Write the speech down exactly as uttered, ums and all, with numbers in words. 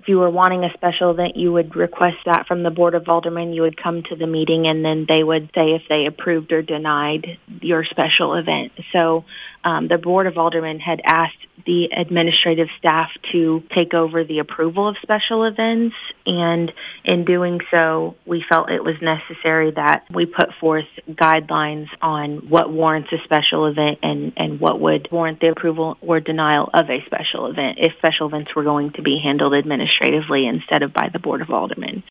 if you were wanting a special event, you would request that from the Board of Aldermen. You would come to the meeting, and then they would say if they approved or denied your special event. So um, the Board of Aldermen had asked the administrative staff to take over the approval of special events, and in doing so, we felt it was necessary that we put forth guidelines on what warrants a special event and, and what would warrant the approval or denial of a special event if special events were going to be handled administratively instead of by the Board of Aldermen.